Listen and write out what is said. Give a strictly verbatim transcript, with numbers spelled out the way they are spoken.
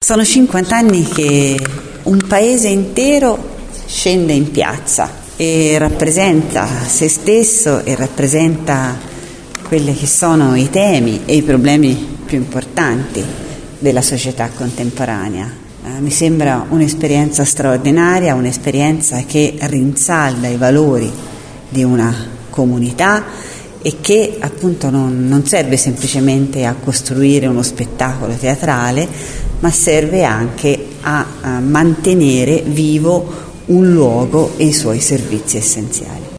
Sono cinquanta anni che un paese intero scende in piazza e rappresenta se stesso e rappresenta quelli che sono i temi e i problemi più importanti della società contemporanea. Eh, mi sembra un'esperienza straordinaria, un'esperienza che rinsalda i valori di una comunità e che appunto non, non serve semplicemente a costruire uno spettacolo teatrale, ma serve anche a, a mantenere vivo un luogo e i suoi servizi essenziali.